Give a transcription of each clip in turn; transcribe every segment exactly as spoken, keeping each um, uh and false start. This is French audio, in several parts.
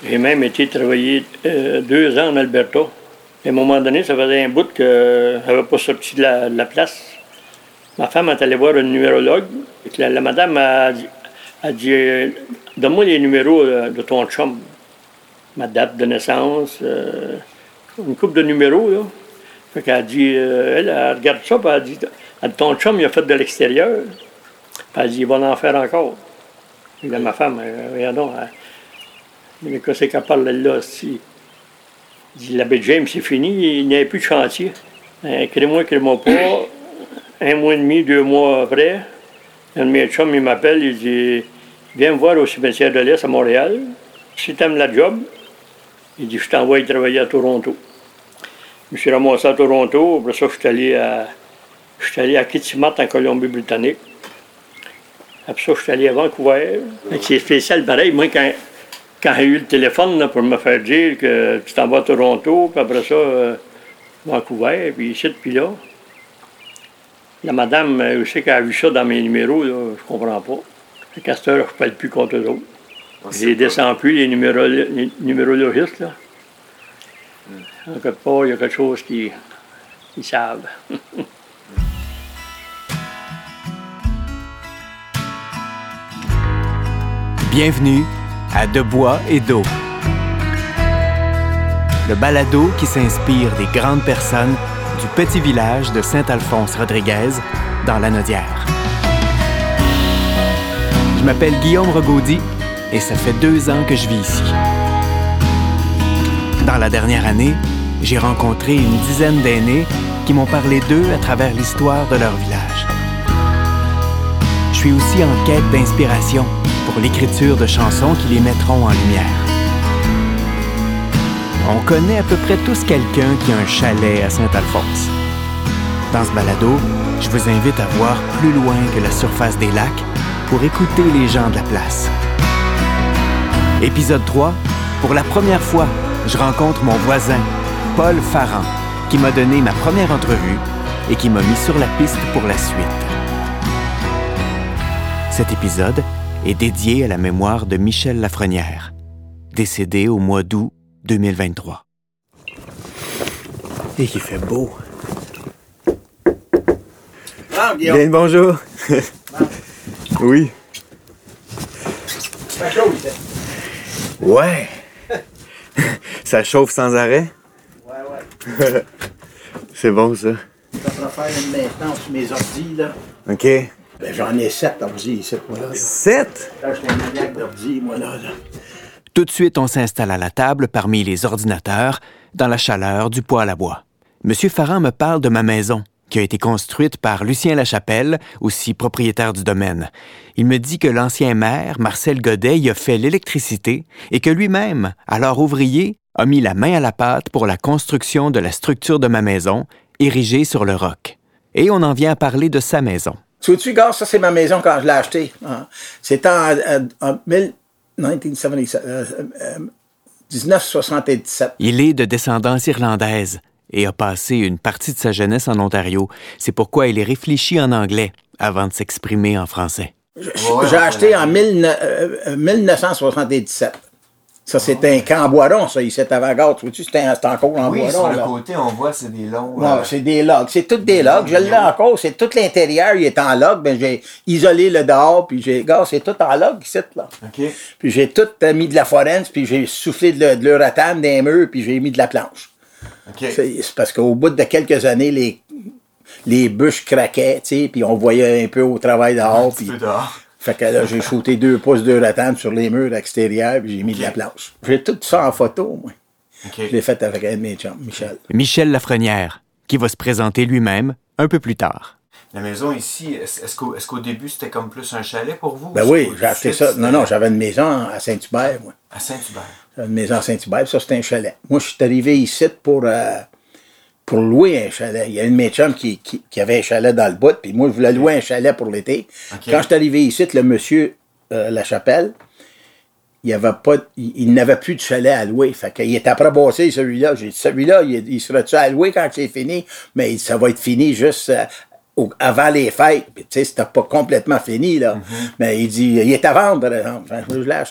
J'ai même été travailler euh, deux ans en Alberta. À un moment donné, ça faisait un bout que j'avais pas sorti de la, de la place. Ma femme est allée voir un numérologue. La, la madame a dit, a dit euh, donne-moi les numéros euh, de ton chum. Ma date de naissance, euh, une couple de numéros, là. Fait qu'elle a dit, euh, elle, elle regarde ça, puis elle a dit, elle dit, ton chum, il a fait de l'extérieur. Puis elle a dit, il va en faire encore. Puis là, ma femme, euh, regardons, mais qu'est-ce qu'elle parle là, si. Elle dit, l'abbé James, c'est fini, il n'y a plus de chantier. Euh, crée-moi, crée-moi pas. Un mois et demi, deux mois après, un de mes chums, il m'appelle, il dit, viens me voir au cimetière de l'Est à Montréal. Si tu aimes la job, il dit, je t'envoie travailler à Toronto. Je me suis ramassé à Toronto. Après ça, je suis allé à, je suis allé à Kitimat, en Colombie-Britannique. Après ça, je suis allé à Vancouver. C'est spécial pareil. Moi, quand, quand j'ai eu le téléphone là, pour me faire dire que tu t'en vas à Toronto, puis après ça, euh, Vancouver, puis ici, puis là. La madame, je sais qu'elle a vu ça dans mes numéros, là, je comprends pas. À Castor, je ne parle plus contre eux autres. Je les descends plus, les, numéro, les numérologistes, là. En quelque part, il y a quelque chose qu'ils qui savent. Bienvenue à De bois et d'eau. Le balado qui s'inspire des grandes personnes du petit village de Saint-Alphonse-Rodriguez dans l'Anaudière. Je m'appelle Guillaume Regaudy et ça fait deux ans que je vis ici. Dans la dernière année, j'ai rencontré une dizaine d'aînés qui m'ont parlé d'eux à travers l'histoire de leur village. Je suis aussi en quête d'inspiration pour l'écriture de chansons qui les mettront en lumière. On connaît à peu près tous quelqu'un qui a un chalet à Saint-Alphonse. Dans ce balado, je vous invite à voir plus loin que la surface des lacs pour écouter les gens de la place. Épisode trois, pour la première fois, je rencontre mon voisin, Paul Farran, qui m'a donné ma première entrevue et qui m'a mis sur la piste pour la suite. Cet épisode est dédié à la mémoire de Michel Lafrenière, décédé au mois d'août deux mille vingt-trois. Et qu'il fait beau. Ah, bien, bonjour. Ah. Oui. Ça chauffe, ici. Ouais. Ça chauffe sans arrêt? Ouais, ouais. C'est bon, ça. Ça va faire une maintenance sur mes ordis, là. OK. Ben, j'en ai sept ordis ici, moi, là. là. Sept? Là, je suis un maniaque d'ordis, moi, là, là. Tout de suite, on s'installe à la table parmi les ordinateurs, dans la chaleur du poêle à bois. Monsieur Farran me parle de ma maison, qui a été construite par Lucien Lachapelle, aussi propriétaire du domaine. Il me dit que l'ancien maire, Marcel Godet, y a fait l'électricité et que lui-même, alors ouvrier, a mis la main à la pâte pour la construction de la structure de ma maison, érigée sur le roc. Et on en vient à parler de sa maison. Tu vois-tu, gars, ça, c'est ma maison quand je l'ai achetée. Hein? C'était en, en, en mille neuf cent soixante-dix-sept, euh, euh, dix-neuf soixante-dix-sept. Il est de descendance irlandaise et a passé une partie de sa jeunesse en Ontario. C'est pourquoi il est réfléchi en anglais avant de s'exprimer en français. J'ai acheté en mille neuf cent soixante-dix-sept. Ça, c'était un camp en bois rond, ça, ici, avant-garde. Tu vois-tu, c'était encore en oui, bois rond. sur le là. côté, on voit, c'est des longs... Non, euh... c'est des logs. C'est tous des logs. Je l'ai encore. C'est tout l'intérieur, il est en log. Ben, j'ai isolé le dehors, puis j'ai... Gars, c'est tout en log, ici, là. OK. Puis j'ai tout mis de la forens, puis j'ai soufflé de, de l'euratane dans les murs, puis j'ai mis de la planche. OK. C'est, c'est parce qu'au bout de quelques années, les, les bûches craquaient, tu sais, puis on voyait un peu au travail dehors. Un petit puis... peu dehors. Fait que là, j'ai shooté deux pouces de ratane sur les murs extérieurs, puis j'ai mis okay. de la planche. J'ai tout ça en photo, moi. Okay. Je l'ai fait avec un de mes chums, Michel. Michel Lafrenière, qui va se présenter lui-même un peu plus tard. La maison ici, est-ce qu'au, est-ce qu'au début, c'était comme plus un chalet pour vous? Ben oui, j'ai acheté ça. Non, non, j'avais une maison à Saint-Hubert, moi. À Saint-Hubert? J'avais une maison à Saint-Hubert, ça, c'était un chalet. Moi, je suis arrivé ici pour... Euh, pour louer un chalet. Il y a une de mes chums qui, qui, qui avait un chalet dans le bout, puis moi, je voulais louer un chalet pour l'été. Okay. Quand je suis arrivé ici, le monsieur euh, Lachapelle, il y avait pas, il, il n'avait plus de chalet à louer. Fait qu'il était après bossé, celui-là. J'ai dit, celui-là, il, il sera-tu à louer quand c'est fini? Mais ça va être fini juste euh, au, avant les fêtes. Puis, tu sais, c'était pas complètement fini, là. Mm-hmm. Mais il dit, il est à vendre, par exemple. Enfin, je l'ai acheté.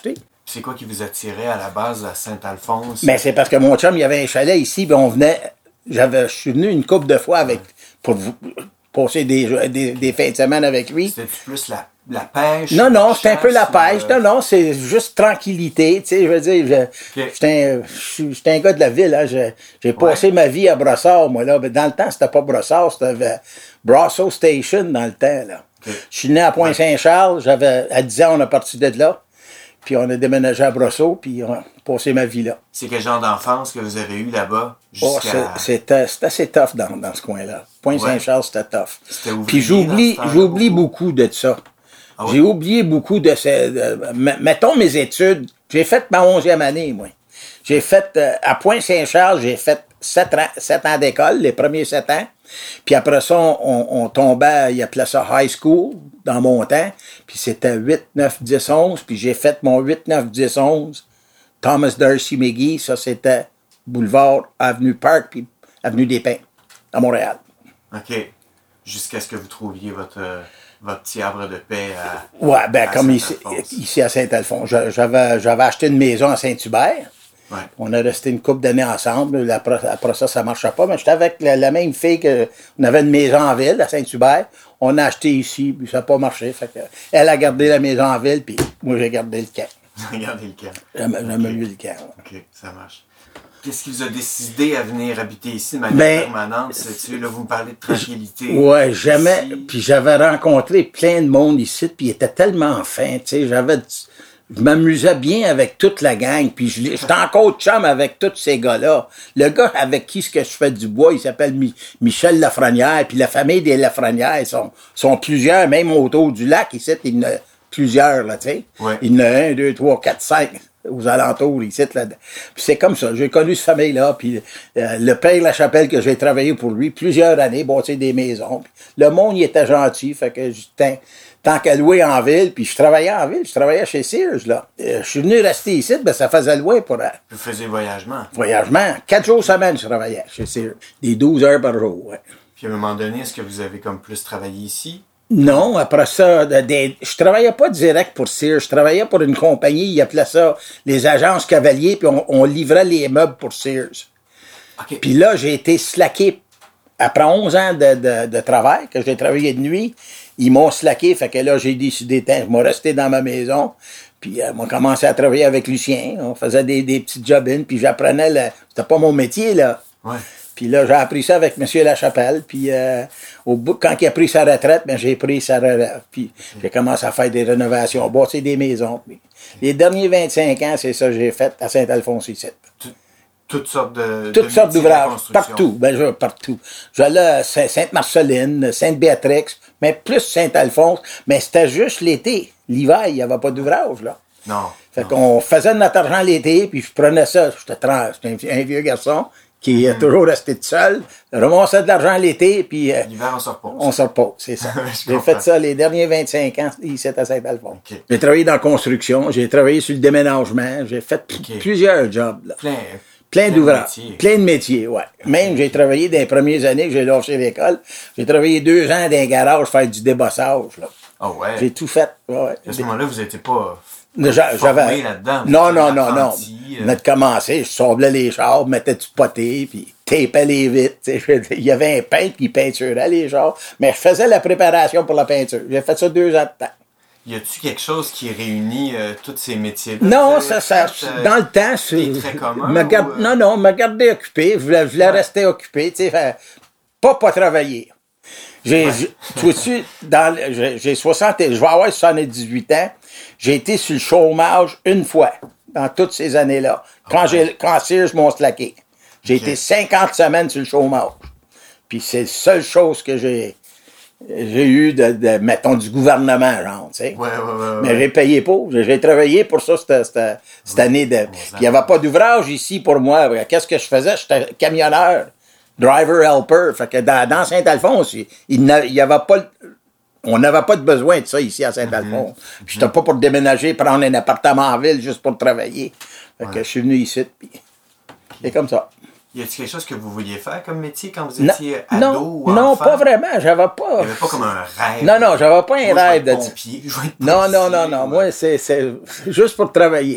C'est quoi qui vous attirait à la base à Saint-Alphonse? Mais c'est parce que mon chum, il y avait un chalet ici, puis on venait. J'avais, je suis venu une couple de fois avec pour vous- passer des, des, des fins de semaine avec lui. C'était-tu plus la, la pêche? Non, non, la c'était un peu la chasse, ou, pêche. euh, Non, non, c'est juste tranquillité. Tu sais, je veux dire, je- Ok. j'étais un, je- j'étais un gars de la ville. Hein, je- j'ai passé ma vie à Brossard, moi, là. Mais dans le temps, c'était pas Brossard, c'était euh, Brasso Station, dans le temps, là. Ok. Je suis né à Pointe-Saint-Charles. J'avais, à dix ans, on a parti de là. Puis on a déménagé à Brossard, puis on a passé ma vie là. C'est quel genre d'enfance que vous avez eu là-bas? Oh, Jusqu'à... c'est- c'était c'est assez tough dans, dans ce coin-là. Pointe-Saint-Charles, c'était tough. C'était ouvrier Puis j'oublie, dans ce temps-là, j'oublie beaucoup? beaucoup de ça. Ah oui? J'ai oublié beaucoup de ces... de- m- mettons mes études. J'ai fait ma onzième année, moi. J'ai fait... euh, à Pointe-Saint-Charles, j'ai fait sept ans, sept ans d'école, les premiers sept ans. Puis après ça, on, on tombait, il appelait ça high school, dans mon temps. Puis c'était huit, neuf, dix, onze. Puis j'ai fait mon huit, neuf, dix, onze. Thomas Darcy McGee, ça c'était boulevard, avenue Park, puis avenue des Pins, à Montréal. OK. Jusqu'à ce que vous trouviez votre, euh, votre petit arbre de paix à... Ouais, ben à comme ici, Saint-Alphonse. ici à Saint-Alphonse. Je- J'avais, j'avais acheté une maison à Saint-Hubert. Ouais. On a resté une couple d'années ensemble. Après, après ça, ça ne marchait pas. Mais j'étais avec la, la même fille que. On avait une maison en ville, à Saint-Hubert. On a acheté ici, puis ça n'a pas marché. Fait que, elle a gardé la maison en ville, puis moi, j'ai gardé le camp. Regardez le camp. J'aime j'aime Ok. mieux le camp. ouais. OK, ça marche. Qu'est-ce qui vous a décidé à venir habiter ici de manière Ben, permanente? C'est-tu, là, vous me parlez de tranquillité. Ouais, jamais. Ici. Puis j'avais rencontré plein de monde ici, puis il était tellement fin, tu sais. J'avais. Je m'amusais bien avec toute la gang, puis je l'ai- j'étais encore chum avec tous ces gars-là. Le gars avec qui ce que je fais du bois, il s'appelle Mi- Michel Lafrenière, puis la famille des Lafrenière sont, sont plusieurs, même autour du lac, ici, il y en a plusieurs, là, tu sais. Ouais. Il y en a un, deux, trois, quatre, cinq aux alentours, ici, là. Puis c'est comme ça, j'ai connu cette famille-là, puis euh, le père Lachapelle, que j'ai travaillé pour lui plusieurs années, bâti des maisons. Puis le monde, il était gentil, fait que j'étais... Tant qu'à louer en ville, puis je travaillais en ville, je travaillais chez Sears, là. Euh, je suis venu rester ici, ben ça faisait loin pour un Vous faisiez voyagement. voyagement. Quatre jours semaine, je travaillais chez Sears. Des douze heures par jour, ouais. Puis à un moment donné, est-ce que vous avez comme plus travaillé ici? Non, après ça, de- de- je travaillais pas direct pour Sears, je travaillais pour une compagnie, ils appelaient ça les agences Cavalier, puis on, on livrait les meubles pour Sears. OK. Puis là, j'ai été slacké. Après onze ans de, de, de travail, que j'ai travaillé de nuit, ils m'ont slacké, fait que là, j'ai décidé, tiens, je vais rester dans ma maison. Puis, euh, on commencé à travailler avec Lucien. On faisait des, des petits job-ins, puis j'apprenais, le... c'était pas mon métier, là. Ouais. Puis là, j'ai appris ça avec M. Lachapelle. Puis, euh, au bout, quand il a pris sa retraite, ben, j'ai pris sa relève. Puis, j'ai commencé à faire des rénovations, bâtir des maisons. Puis, les derniers vingt-cinq ans, c'est ça que j'ai fait à Saint-Alphonse ici. Toutes sortes de. Toutes de sortes métiers de d'ouvrages, construction. partout. Ben, je, partout. J'allais à Saint- Sainte-Marceline, Sainte-Béatrix, mais plus Saint-Alphonse. Mais c'était juste l'été. L'hiver, il n'y avait pas d'ouvrage, là. Non. Fait non. qu'on faisait de notre argent l'été, puis je prenais ça. J'étais trans- j'étais un, un vieux garçon qui est toujours resté tout seul. Je ramassais de l'argent l'été, puis euh, L'hiver, on se repose. on se repose, c'est ça. Je J'ai comprends. fait ça les derniers vingt-cinq ans ici à Saint-Alphonse. Ok. J'ai travaillé dans la construction, j'ai travaillé sur le déménagement, j'ai fait p- Ok. plusieurs jobs, là. Plein. Plein de d'ouvrages. métiers. Plein de métiers, ouais. Même, j'ai travaillé dans les premières années que j'ai lâché l'école. J'ai travaillé deux ans dans un garage faire du débossage, là. Ah ouais. J'ai tout fait, ouais, ouais. À ce moment-là, vous n'étiez pas. J'a- formé J'avais. là-dedans. Vous Non, étiez non, un non, non. apprenti, euh. On a commencé, je sablais les chars, mettais du poté, puis tapais les vitres. tu sais. Il y avait un peintre qui peinturait les chars, mais je faisais la préparation pour la peinture. J'ai fait ça deux ans de temps. Y a-tu quelque chose qui réunit euh, tous ces métiers-là? Non, Vous ça, avez ça, fait, euh, dans le temps, c'est. des traits communs me garde- ou, euh? Non, non, me garder occupé. Je voulais, je voulais Ouais. rester occupé, tu sais, faire- pas pas travailler. J'ai, j'ai- tu vois-tu, dans, le- j'ai, j'ai soixante, je vais avoir soixante-dix-huit ans. J'ai été sur le chômage une fois, dans toutes ces années-là. Quand Ouais. j'ai, quand Sears m'ont slacké. J'ai Ok. été cinquante semaines sur le chômage. Puis c'est la seule chose que j'ai, j'ai eu de, de, mettons, du gouvernement, genre, tu sais. Ouais, ouais, ouais. ouais. Mais j'ai payé pour. J'ai j'ai travaillé pour ça cette, cette, cette année. De... Puis il n'y avait pas d'ouvrage ici pour moi. Qu'est-ce que je faisais? J'étais camionneur, driver helper. Fait que dans, dans Saint-Alphonse, il n'y avait pas... le- On n'avait pas de besoin de ça ici à Saint-Alphonse. Mm-hmm. J'étais pas pour déménager, prendre un appartement en ville juste pour travailler. Fait que Ouais. je suis venu ici, puis c'est comme ça. Y a-t-il quelque chose que vous vouliez faire comme métier quand vous Non, étiez ado non, ou non, enfant? pas vraiment. J'avais Il pas... n'y avait pas comme un rêve. Non, non, j'avais pas un Moi, je vais rêve être de... pompier, je vais être Non, non, policier, non, non. ouais. Moi, c'est c'est juste pour travailler.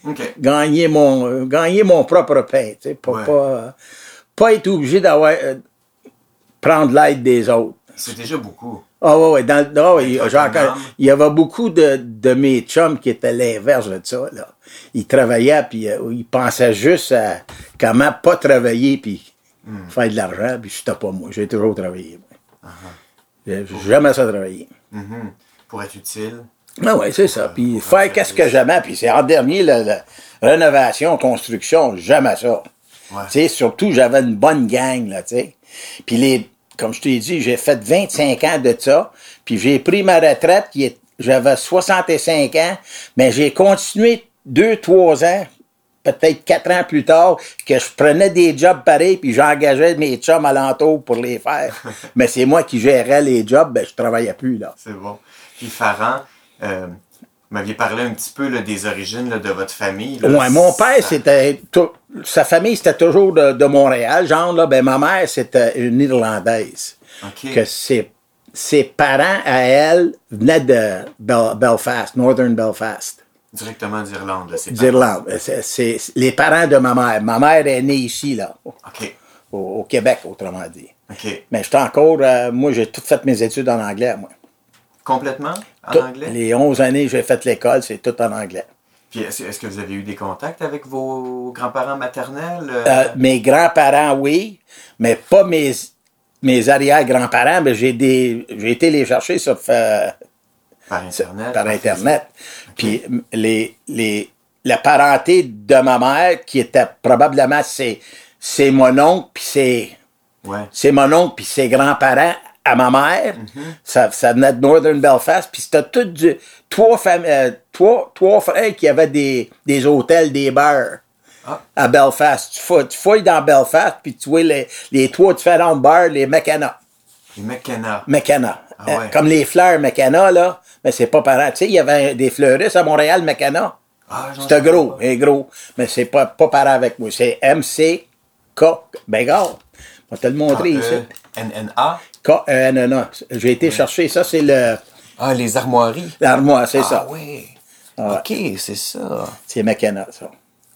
OK. Gagner mon, euh, gagner mon propre pain, tu sais, pas, Ouais. pas, euh, pas être obligé d'avoir, euh, prendre l'aide des autres. C'est déjà beaucoup. Ah ouais, ouais, dans, ah ouais, Être genre, autonome. quand- il y avait beaucoup de, de mes chums qui étaient l'inverse de ça, là. Ils travaillaient, puis euh, ils pensaient juste à comment pas travailler, puis Hmm. faire de l'argent, puis c'était pas moi. J'ai toujours travaillé, moi. J'ai jamais ça travaillé. Mhm. Pour être utile. Ah ouais, c'est ça. Puis pour faire rendre qu'est-ce que service. j'aimais, puis c'est en dernier, la, la rénovation, construction, jamais ça. Ouais. Tu sais, surtout, j'avais une bonne gang, là, tu sais. Puis les, comme je t'ai dit, j'ai fait vingt-cinq ans de ça, puis j'ai pris ma retraite, qui est, j'avais soixante-cinq ans, mais j'ai continué deux, trois ans, peut-être quatre ans plus tard, que je prenais des jobs pareils, puis j'engageais mes chums alentour pour les faire. Mais c'est moi qui gérais les jobs, ben je travaillais plus, là. C'est bon. Puis Farhan, euh, vous m'aviez parlé un petit peu là, des origines là, de votre famille. Là. Ouais, mon père, Ça- c'était. tout- sa famille, c'était toujours de, de Montréal, genre, là. Ben, ma mère, c'était une Irlandaise. OK. Que ses, ses parents, à elle, venaient de Bel- Belfast, Northern Belfast, Directement d'Irlande. là, c'est pas- d'Irlande. C'est, c'est les parents de ma mère. Ma mère est née ici, là, au, OK. au Québec, autrement dit. OK. Mais j'étais encore. euh, moi, j'ai tout fait mes études en anglais, moi. Complètement en Tout- anglais? Les onze années que j'ai fait l'école, c'est tout en anglais. Puis est-ce, est-ce que vous avez eu des contacts avec vos grands-parents maternels? euh? Euh, mes grands-parents, oui, mais pas mes, mes arrière-grands-parents, mais j'ai des j'ai été les chercher sur, euh, par Internet? par Internet. Puis les, les, la parenté de ma mère, qui était probablement c'est, c'est mon oncle, puis c'est, Ouais. c'est mon oncle, puis ses grands-parents à ma mère, Mm-hmm. ça, ça venait de Northern Belfast, puis c'était tout du, trois, fam- euh, trois, trois frères qui avaient des, des hôtels, des bars Ah. à Belfast. Tu fouilles, tu fouilles dans Belfast, puis tu vois les, les trois différents bars, les McKenna. Les McKenna. McKenna. Ah Euh, ouais. Comme les fleurs McKenna, là, mais c'est pas pareil. Tu sais, il y avait des fleuristes à Montréal, McKenna. Ah, j'en C'était sais gros, pas. et gros. Mais c'est pas, pas pareil avec moi. C'est M C K. Ben, gars, je vais te le montrer ici. N N A. K E N N A. J'ai été chercher, ça, c'est le, Ah, les armoiries. l'armoire, c'est Ah ça. oui. Ah OK, c'est ça. C'est McKenna, ça.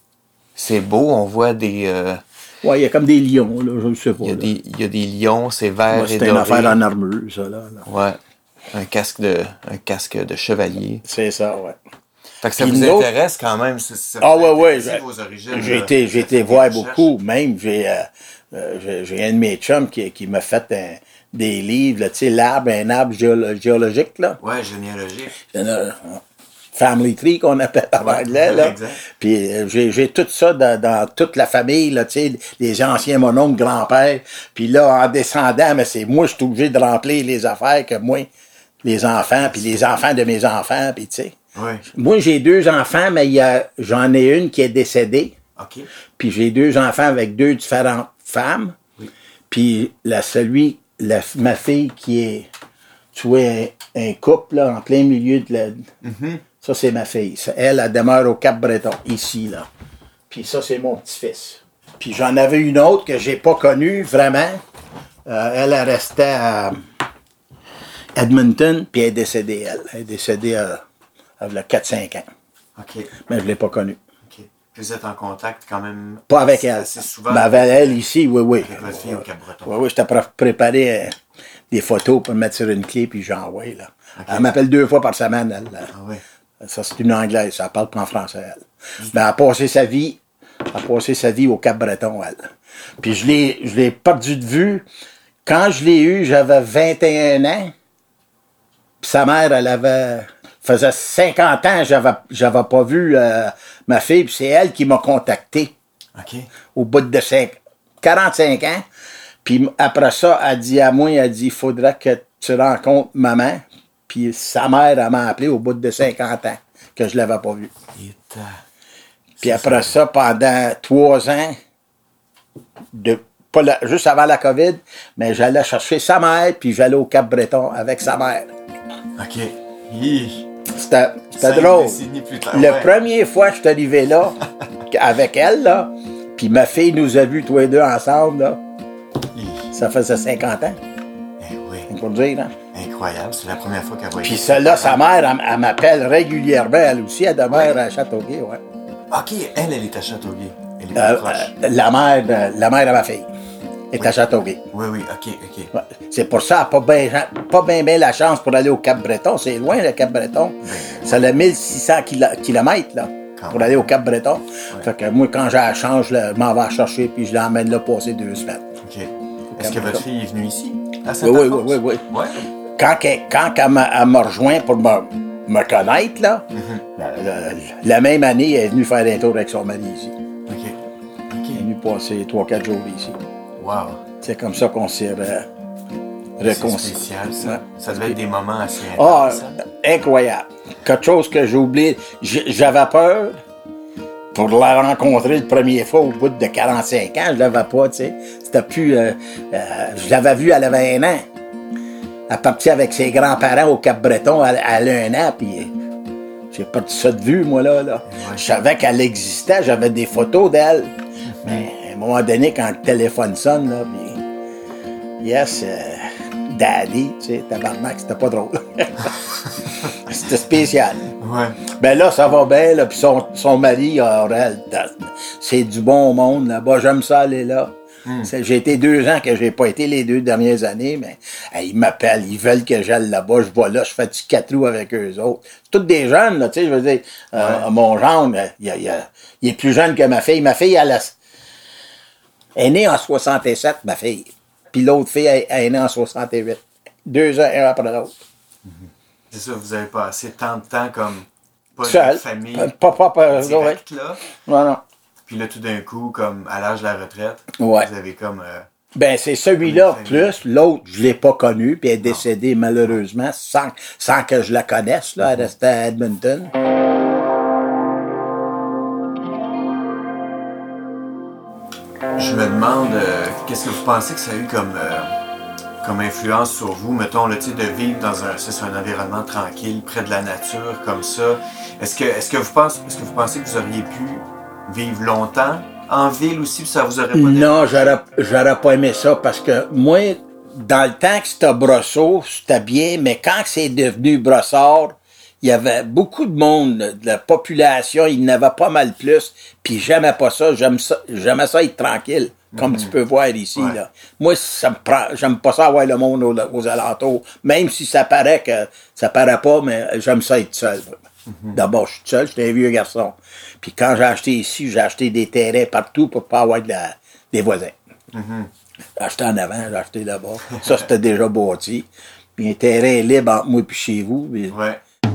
C'est beau, on voit des... euh, Ouais, il y a comme des lions, là, je ne sais pas. il, y a là. des, il y a des lions, c'est vert Moi, et c'était doré. une affaire en armure, ça, là. là. Ouais. Un casque de, un casque de chevalier. C'est ça, ouais. Fait que ça Puis vous nous autres- intéresse quand même. Ça, ça Ah vous ouais, ouais. intéresse, j'ai- vos origines, J'ai là. été, j'ai Vous été faites des voir recherches. beaucoup. Même, j'ai, euh, euh, j'ai, j'ai un de mes chums qui, qui m'a fait un- des livres, là, tu sais, l'arbre, un arbre géolo- géologique, là. Ouais, généalogique. Il y en a, euh, Family Tree qu'on appelle en Ouais, anglais, là. exact. Puis euh, j'ai, j'ai tout ça dans, dans toute la famille, là, tu sais, les anciens mononcles, grand-père. Puis là, en descendant, mais c'est moi, je suis obligé de remplir les affaires que moi, les enfants, puis les enfants de mes enfants, puis tu sais. Ouais. Moi, j'ai deux enfants, mais il y a, j'en ai une qui est décédée. OK. Puis j'ai deux enfants avec deux différentes femmes. Oui. Puis la, celui, la, ma fille qui est, tu vois, un, un couple, là, en plein milieu de la... Mm-hmm. Ça, c'est ma fille. Ça, elle, elle demeure au Cap-Breton, ici, là. Puis ça, c'est mon petit-fils. Puis j'en avais une autre que j'ai pas connue, vraiment. Euh, elle, elle restait à Edmonton, puis elle est décédée, elle. Elle est décédée à, à quatre cinq ans. OK. Mais je l'ai pas connue. OK. Puis vous êtes en contact quand même... Pas avec assez- elle. Assez souvent. Mais avec elle, ici, oui, oui. Avec votre fille au Cap-Breton. Oui, oui, je t'ai pré- préparé euh, des photos pour mettre sur une clé, puis j'envoie, là. Ok. Elle m'appelle deux fois par semaine, elle. là. Ah ouais. Ça, c'est une Anglaise, ça parle pas en français, elle. Mais elle a passé sa vie, elle a passé sa vie au Cap-Breton, elle. Puis je l'ai, je l'ai perdu de vue. Quand je l'ai eu, j'avais vingt et un ans. Puis sa mère, elle avait, faisait cinquante ans, j'avais, j'avais pas vu euh, ma fille, puis c'est elle qui m'a contacté OK. au bout de cinq, quarante-cinq ans. Puis après ça, elle dit à moi, elle dit, il faudrait que tu rencontres maman. Puis sa mère, elle m'a appelé au bout de cinquante ans, que je l'avais pas vu. Et, euh, Puis après ça, pendant trois ans, de, pas la- juste avant la COVID, mais j'allais chercher sa mère, puis j'allais au Cap-Breton avec sa mère. OK. Hi. C'était, c'était Cinq drôle. décennies plus tard, Le ouais. première fois que je suis arrivé là, avec elle, là, puis ma fille nous a vus tous les deux ensemble, là, Hi. ça faisait cinquante ans, Eh oui. on peut dire, hein. Incroyable. C'est la première fois qu'elle voyait. Puis celle-là, sa mère, elle, elle m'appelle régulièrement, elle aussi, elle demeure à Châteauguay, ouais. OK, elle, elle est à Châteauguay. Elle est Euh, plus proche. euh, la mère de, la mère de ma fille est à Châteauguay. Oui, oui, OK, OK. Ouais. C'est pour ça, pas bien pas ben, ben la chance pour aller au Cap-Breton. C'est loin, le Cap-Breton. C'est le mille six cents kilomètres, là, Quand pour même. aller au Cap-Breton. Ouais. Fait que moi, quand j'ai la chance, je le- m'en vais la chercher, puis je l'emmène là passer deux semaines. OK. Est-ce que votre fille est venue ici, à Oui, Saint-Alphonse? oui, oui, oui, oui. Ouais. Quand, elle- quand elle m'a elle m'a rejoint pour me, me connaître, là, Mm-hmm. la, la- la même année, elle est venue faire un tour avec son mari ici. OK. Elle est OK. venue passer trois quatre jours ici. Wow. C'est comme ça qu'on s'est re- C'est réconciliés. spécial, ça. Ouais. Ça devait être des moments assez Ah, intenses. hein? incroyable. Quelque chose que j'ai oublié. J- J'avais peur pour la rencontrer la première fois au bout de quarante-cinq ans. Je l'avais pas, tu sais. C'était plus... euh, euh, je l'avais vue, elle avait un an. Elle partit avec ses grands-parents au Cap-Breton, elle, elle a un an, puis euh, j'ai pas de ça de vue, moi, là. là. Ouais. Je savais qu'elle existait, j'avais des photos d'elle. Mais à un moment donné, quand le téléphone sonne, là, puis... Yes, euh, Daddy, tu sais, tabarnak, c'était pas drôle. C'était spécial. Ouais. Ben là, ça va bien, là, puis son, son mari, Aurel, c'est du bon monde là-bas, j'aime ça aller là. C'est- J'ai été deux ans que j'ai pas été les deux dernières années, mais hey, ils m'appellent, ils veulent que j'aille là-bas, je vais là, je fais du quatre roues avec eux autres. C'est tous des jeunes, là, tu sais, je veux dire, euh, mon gendre, il, il, il, il est plus jeune que ma fille. Ma fille, elle, a- elle est née en soixante-sept, ma fille. Puis l'autre fille, elle, elle est née en soixante-huit. Deux ans, un après l'autre. C'est ça, vous avez passé tant de temps comme pas Seul. de famille Pas, pas, pas, ouais. directe, là. Non, non. Puis là, tout d'un coup, comme à l'âge de la retraite, Ouais. vous avez comme... euh, Ben, c'est celui-là Oui, plus. L'autre, je l'ai pas connu, puis elle est décédée malheureusement sans, sans que je la connaisse. Là. Elle restait à Edmonton. Je me demande, euh, qu'est-ce que vous pensez que ça a eu comme, euh, comme influence sur vous, mettons, là, tu sais, de vivre dans un, c'est un environnement tranquille, près de la nature, comme ça. Est-ce que, est-ce que vous pensez, est-ce que vous pensez que vous auriez pu vivre longtemps en ville aussi, puis ça vous aurait pas Non, j'aurais, j'aurais pas aimé ça parce que moi, dans le temps que c'était Brosseau, c'était bien, mais quand c'est devenu Brossard, il y avait beaucoup de monde, de la population, il y en avait pas mal plus, puis j'aimais pas ça, j'aime ça, j'aimais ça être tranquille, comme tu peux voir ici, Ouais. là. Moi, ça me prend, j'aime pas ça avoir le monde aux, aux alentours, même si ça paraît que, ça paraît pas, mais j'aime ça être seul. D'abord, je suis seul, j'étais un vieux garçon. Puis quand j'ai acheté ici, j'ai acheté des terrains partout pour pas avoir de la, des voisins. J'ai acheté en avant, j'ai acheté là-bas. Ça, c'était déjà bâti. Puis un terrain libre entre moi et chez vous. Puis... Ouais.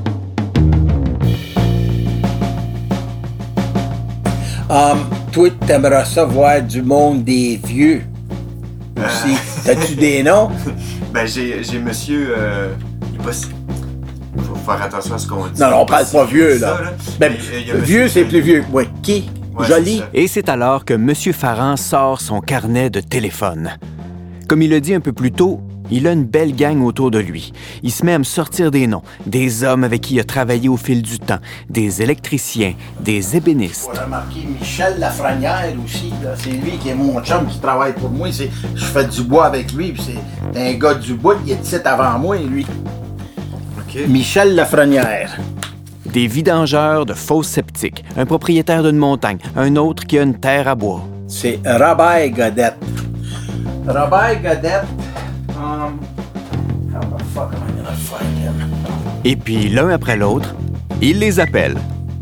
Um, toi, t'aimerais ça voir du monde des vieux aussi. T'as-tu des noms? Ben, j'ai, j'ai monsieur, euh, il est pas si... Faut faire attention à ce qu'on dit. Non, non, on parle si pas vieux, ça, là. Ben, Mais, euh, il y a vieux, monsieur c'est plus vieux que moi. Qui? Ouais, Joli? c'est ça. Et c'est alors que M. Farran sort son carnet de téléphone. Comme il l'a dit un peu plus tôt, il a une belle gang autour de lui. Il se met à me sortir des noms, des hommes avec qui il a travaillé au fil du temps, des électriciens, des ébénistes. On a remarqué Michel Lafrenière aussi. Là. C'est lui qui est mon chum qui travaille pour moi. C'est, je fais du bois avec lui. Puis c'est un gars du bois. Il est ici avant moi, lui. OK. Michel Lafrenière. Des vidangeurs de fosses septiques, un propriétaire d'une montagne, un autre qui a une terre à bois. C'est Robert Godette. Robert Godette. Um, how the fuck am I gonna find him? Et puis, l'un après l'autre, il les appelle.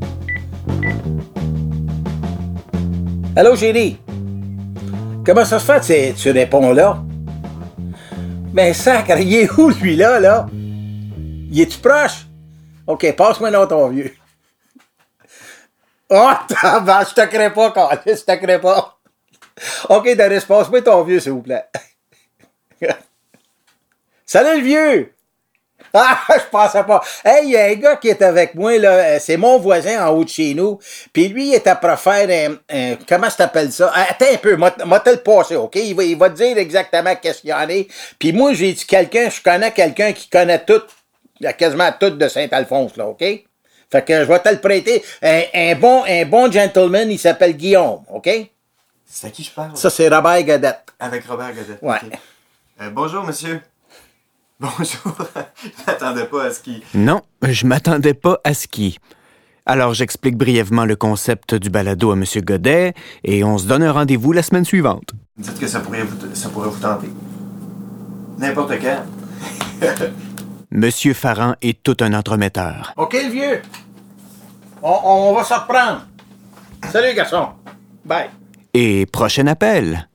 Allô, chérie? Comment ça se fait que tu réponds là? Ben, sacre, il est où, lui-là, là? Il est-tu proche? OK, passe-moi non ton vieux. Oh, tabarnak, je te crée pas, Carlis, je te crée pas. OK, Doris, passe-moi ton vieux, s'il vous plaît. Salut, le vieux! Ah, je pensais pas. Hey, il y a un gars qui est avec moi, là. C'est mon voisin en haut de chez nous. Puis lui, il est à faire un, un... Comment ça t'appelle ça? Attends un peu, m'a m'a te le passé, OK? Il va, il va te dire exactement qu'est-ce qu'il y en a. Puis moi, j'ai dit quelqu'un, je connais quelqu'un qui connaît tout, quasiment tout de Saint-Alphonse, là, OK? Fait que je vais te le prêter. Un, un bon, un bon gentleman, il s'appelle Guillaume, OK? C'est à qui je parle? Ça, c'est Robert Godette. Avec Robert Godet. Ouais. OK. Euh, bonjour, monsieur. Bonjour. Je m'attendais pas à ce qu'il... Non, je m'attendais pas à ce qui. Alors j'explique brièvement le concept du balado à M. Godet et on se donne un rendez-vous la semaine suivante. Dites que ça pourrait vous, ça pourrait vous tenter. N'importe quand. M. Farran est tout un entremetteur. OK, le vieux. On, on va s'en reprendre. Salut, garçon. Bye. Et prochain appel.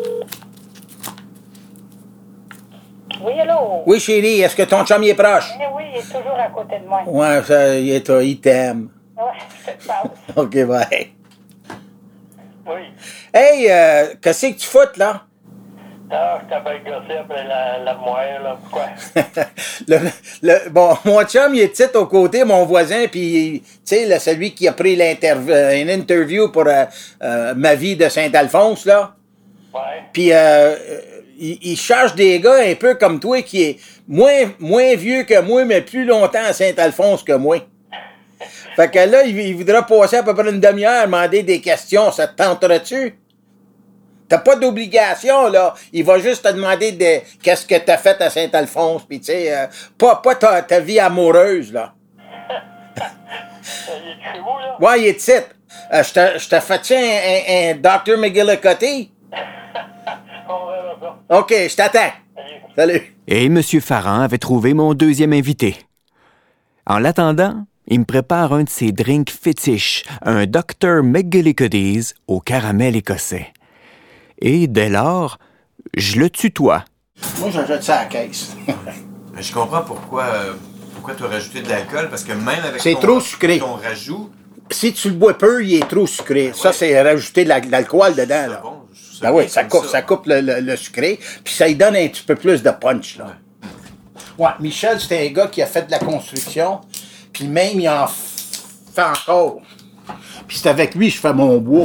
Oui, allô? Oui, chérie, est-ce que ton chum y est proche? Eh oui, il est toujours à côté de moi. Ouais, ça, il, est, il t'aime. Ouais, je te parle. OK, bye. Oui. Hey, euh, qu'est-ce que tu foutes, là? Ah, je t'avais gossé après la, la moelle, là. Pourquoi? le, le, bon, mon chum, il est titre au côté, mon voisin, puis, tu sais, là, celui qui a pris l'interv- une interview pour euh, euh, ma vie de Saint-Alphonse, là. Ouais. Puis, euh, il, il cherche des gars un peu comme toi, qui est moins, moins vieux que moi, mais plus longtemps à Saint-Alphonse que moi. Fait que là, il, il voudra passer à peu près une demi-heure, demander des questions. Ça te tenterait-tu? T'as pas d'obligation, là. Il va juste te demander de qu'est-ce que t'as fait à Saint-Alphonse, puis tu sais, euh, pas, pas ta, ta vie amoureuse, là. Il est chez vous, là? Ouais, il est titre. Euh, je te- je te fais-tu un, un, un docteur McGillicuddy? On verra ça. OK, je t'attends. Salut. Et M. Farran avait trouvé mon deuxième invité. En l'attendant, il me prépare un de ses drinks fétiches, un docteur McGillicuddy's au caramel écossais. Et dès lors, je le tutoie. Moi, j'achète ça à la caisse. Mais je comprends pourquoi, euh, pourquoi tu as rajouté de l'alcool, parce que même avec C'est ton, trop sucré. ton rajout, Si tu le bois peu, il est trop sucré. Ça, ouais. c'est rajouter de la- de l'alcool dedans, c'est là. bon. je trouve ça Ben oui, bien ça comme coupe, ça coupe le, le- le sucré, puis ça lui donne un petit peu plus de punch, là. Ouais, Michel, c'était un gars qui a fait de la construction, puis même, il en f- fait encore. Puis c'est avec lui que je fais mon bois.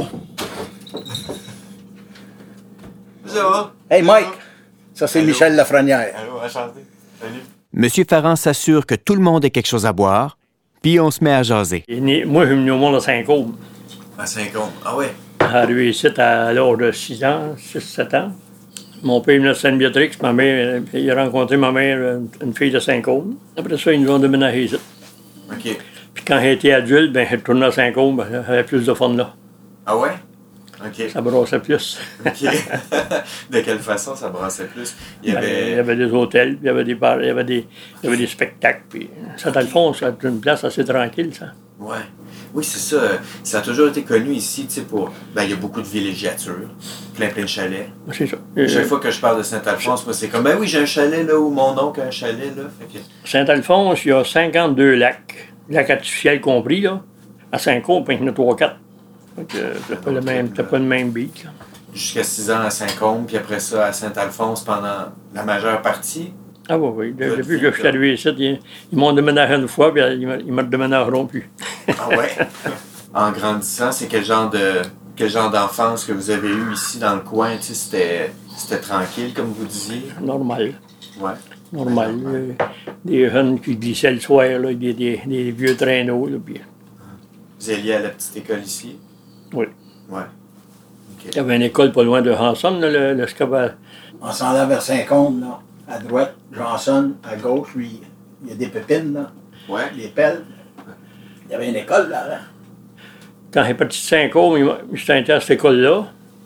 Ça va? Hey, Mike, ça, c'est Allô? Michel Lafrenière. Allô, enchanté. Salut. M. Farran s'assure que tout le monde ait quelque chose à boire, puis on se met à jaser. Il est né- moi, je suis venu au monde à Saint-Côme. À Saint-Côme. Ah ouais? Arrivé ici à l'âge de six ans, six sept ans. Mon père est venu de Sainte-Béatrix, ma mère, puis il a rencontré ma mère, une, une fille de Saint-Côme. Après ça, ils nous ont déménagé ici. OK. Puis quand j'ai été adulte, ben, j'ai retourné à Saint-Côme, ben, j'avais plus de fun là. Ah ouais? OK. Ça brassait plus. OK. De quelle façon ça brassait plus? Il y Ben, avait... il y avait des hôtels, puis il y avait des bars, il y avait des, il y avait des spectacles. Puis Saint-Alphonse, c'est une place assez tranquille, ça. Ouais. Oui, c'est ça. Ça a toujours été connu ici, tu sais, pour... Ben, il y a beaucoup de villégiatures, plein, plein de chalets. C'est ça. Chaque Euh, fois que je parle de Saint-Alphonse, moi, c'est comme, ben oui, j'ai un chalet là où mon oncle a un chalet là. Fait que... Saint-Alphonse, il y a cinquante-deux lacs, lacs artificiels compris, là. À Saint-Côme, il y en a trois quatre. Fait que c'est pas le même, c'est pas le même beat, là. Jusqu'à six ans à Saint-Côme, puis après ça à Saint-Alphonse pendant la majeure partie. Ah oui, oui. De- Votre depuis vie, que je suis là. arrivé ici, ils, ils m'ont déménagé une fois, puis ils me- ils me déménageront plus. Ah ouais? En grandissant, c'est quel genre de quel genre d'enfance que vous avez eu ici dans le coin? Tu sais, c'était, c'était tranquille, comme vous disiez? Normal. Ouais. Normal. Euh, des jeunes qui glissaient le soir, là, des, des, des vieux traîneaux. Là, puis, Vous alliez à la petite école ici? oui. Ouais. Il y avait une école pas loin de Hanson, là, le, le Scaba- On s'en va vers Saint-Côme, là. À droite, Johnson, à gauche, lui, il y a des pépines, là. Ouais. Les pelles. Il y avait une école, là. là. Quand j'ai parti de Saint-Côme, il m'a- j'étais invité à cette école-là.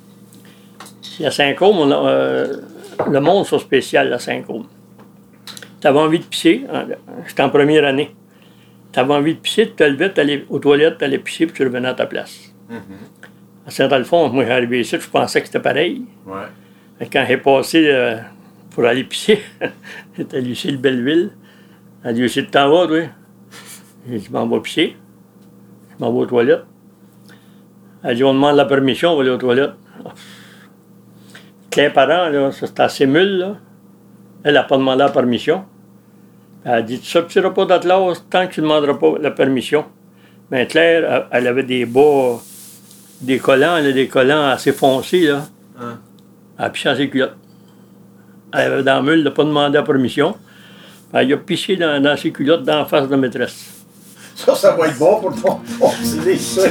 Puis à Saint-Côme, on a, euh, le monde sont spécial à Saint-Côme. Tu avais envie de pisser, hein, j'étais en première année. Tu avais envie de pisser, tu te levais, tu allais aux toilettes, tu allais pisser, puis tu revenais à ta place. Mm-hmm. À Saint-Alphonse, moi, j'arrivais ici, je pensais que c'était pareil. Ouais. Et quand j'ai passé euh, pour aller pisser, j'étais à Lucille Belleville. Elle dit, c'est de t'en vas, toi? J'ai dit, je m'en vais pisser. Je m'en vais aux toilettes. Elle dit, on demande la permission, on va aller aux toilettes. Les parents, là, ça, c'était assez mule, là. Elle n'a pas demandé la permission. Elle a dit, tu ne sortiras pas de la classe tant que tu ne demanderas pas la permission. Mais Claire, elle, elle avait des bas, des collants, là, des collants assez foncés, là. Hein? Elle a pissé dans ses culottes. Elle avait dans la mule, elle n'a pas demandé la permission. Elle a pissé dans, dans ses culottes dans la face de la maîtresse. Ça, ça va être bon pour ton ton dîner, ça.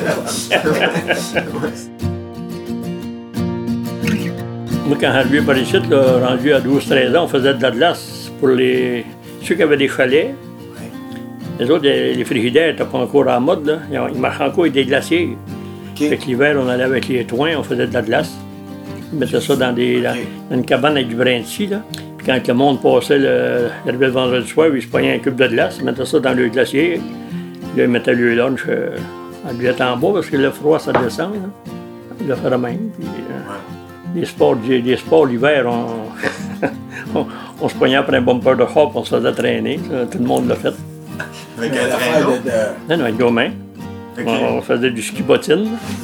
Moi, quand j'arrivais par ici, là, rendu à douze treize ans, on faisait de la glace pour les... ceux qui avaient des chalets. Les autres, les, les frigidaires n'étaient pas encore en mode, là. Ils, ils marchaient encore avec des glaciers. OK. Fait que l'hiver, on allait avec les toins, on faisait de la glace. Ils mettaient ça dans, des, dans, dans une cabane avec du brin de scie, là. Puis quand le monde passait, le, il arrivait le vendredi soir, ils se prenaient un cube de glace, ils mettaient ça dans le glacier. Là, ils mettaient le lunch euh, à billette en bas, parce que le froid, ça descend, là. Ils le faisaient même. Puis, euh, les sports, les sports l'hiver, on, on, on se pognait après un bumper de hop, on se faisait traîner. Ça, tout le monde l'a fait. Avec Mais un l'affaire traîneau. de- de- Non, non, avec nos mains. OK. On, on faisait du ski bottine.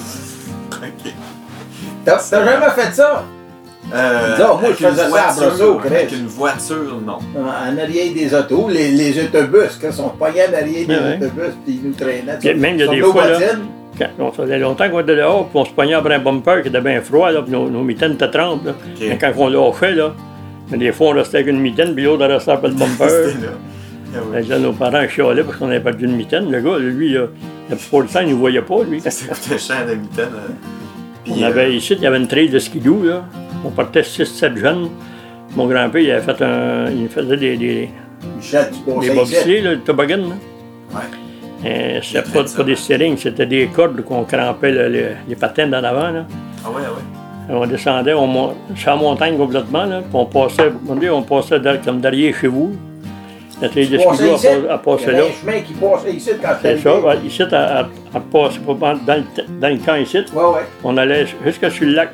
OK. T'as t'as jamais fait ça? Euh, Non, moi, avec je faisais une ça à voiture, Brosseau, Chris. Avec une voiture, non. En arrière des autos, les, les autobus, quand ils sont pognés en arrière des Ouais, ouais. autobus, puis ils nous traînaient. Puis même, il y a Sur des nos fois, là, bottines. Quand on faisait longtemps qu'on était dehors, puis on se pognait après un bumper qui était bien froid, là, puis nos, nos mitaines étaient trempes. Là. Mais quand on lâchait, là, mais des fois, on restait avec une mitaine, puis l'autre restait après le bumper. C'était là. Ah oui. Fait que là, nos parents chialaient parce qu'on avait perdu une mitaine. Le gars, lui, là, la plupart du temps, il ne nous voyait pas, lui. Ça coûtait cher, la mitaine. euh. Puis, On euh, avait ici, il y avait une trail de skidoo, là. On partait six sept jeunes. Mon grand-père, il avait fait un. Il faisait des, des, Michel, tu des conseilles bobsleighs, là, le toboggan, là. Ouais. Euh, C'était pas, pas des stérings, c'était des cordes qu'on crampait le- le- les patins d'en avant, là. Ah ouais, ah ouais. On descendait, on mon- sur la montagne complètement, là, puis on passait, on, dit, on passait der- comme derrière chez vous. La trail de Tu passais skidoo, ici? elle, elle passait Il y là. avait un chemin qui passait ici quand C'est j'étais ça, arrivé. ouais, ici, elle, elle, elle passait pas dans, dans le, dans le camp ici. Ouais, ouais. On allait jusqu'à sur le lac.